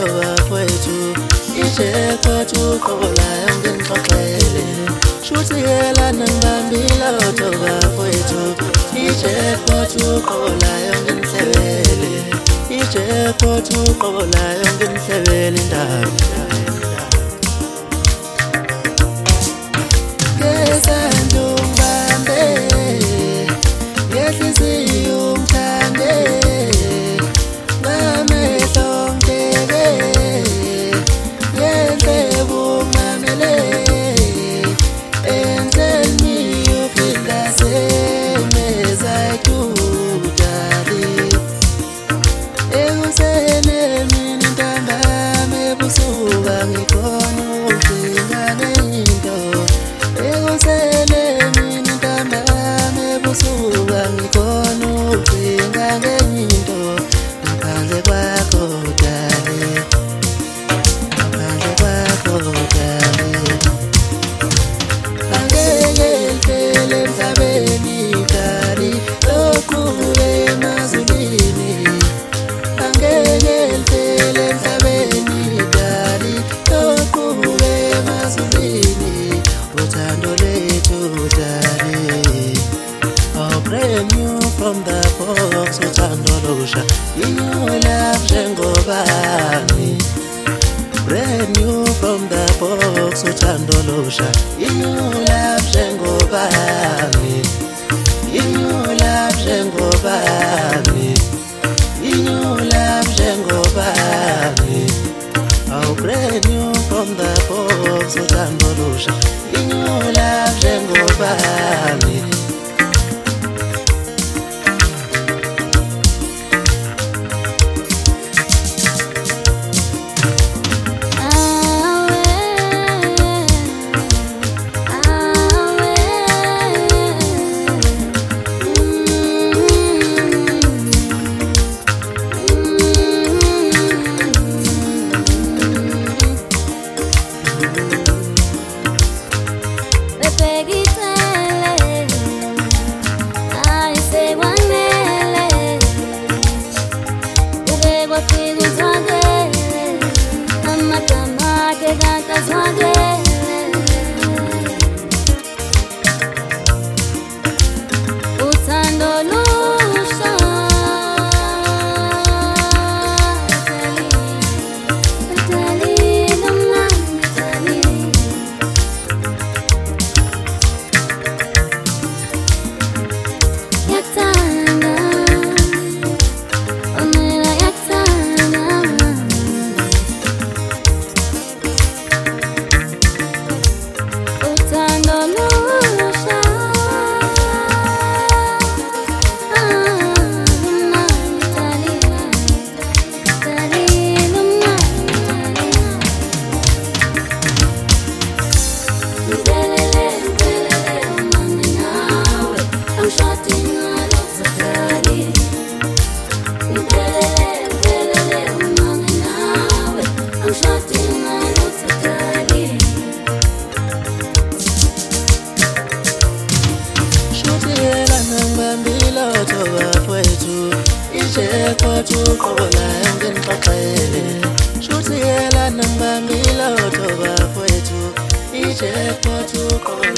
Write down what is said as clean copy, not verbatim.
bafowethu i-jackpot uqobolayo nginixoxele shuthi yelana ngibambile otho bafowethu i-jackpot uqobolayo nginihlebele i-jackpot uqobolayo nginihlebele indaba from the box uthando lusha inyula njengobani brand new from the box uthando lusha inyula njengobani inyula njengobani inyula njengobani oh brand new from the box uthando lusha inyula njengobani i-jackpot uqobolayo nginixoxele shuthi yelana ngibambile otho bafowethu i-jackpot uqobolayo